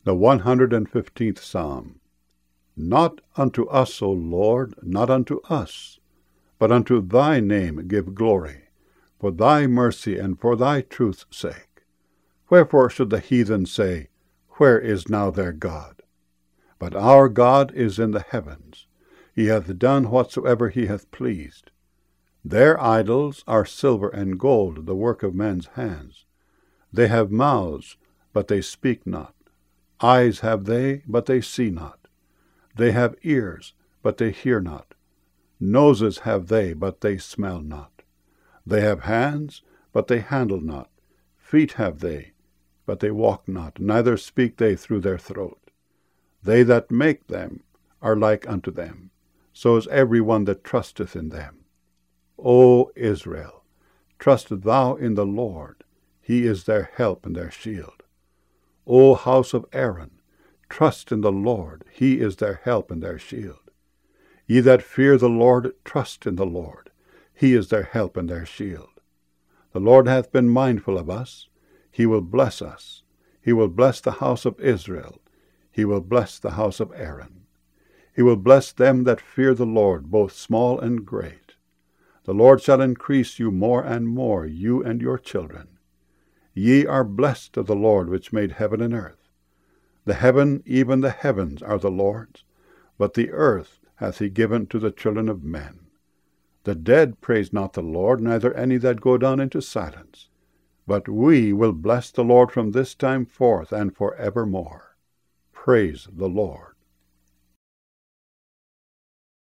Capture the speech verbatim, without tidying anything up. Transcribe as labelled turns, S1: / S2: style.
S1: The one hundred and fifteenth Psalm. Not unto us, O Lord, not unto us, but unto thy name give glory, for thy mercy and for thy truth's sake. Wherefore should the heathen say, Where is now their God? But our God is in the heavens. He hath done whatsoever he hath pleased. Their idols are silver and gold, the work of men's hands. They have mouths, but they speak not. Eyes have they, but they see not. They have ears, but they hear not. Noses have they, but they smell not. They have hands, but they handle not. Feet have they, but they walk not, neither speak they through their throat. They that make them are like unto them, so is every one that trusteth in them. O Israel, trust thou in the Lord, he is their help and their shield. O house of Aaron, trust in the Lord, he is their help and their shield. Ye that fear the Lord, trust in the Lord, he is their help and their shield. The Lord hath been mindful of us, he will bless us. He will bless the house of Israel, he will bless the house of Aaron. He will bless them that fear the Lord, both small and great. The Lord shall increase you more and more, you and your children. Ye are blessed of the Lord which made heaven and earth. The heaven, even the heavens, are the Lord's, but the earth hath he given to the children of men. The dead praise not the Lord, neither any that go down into silence. But we will bless the Lord from this time forth and for evermore. Praise the Lord.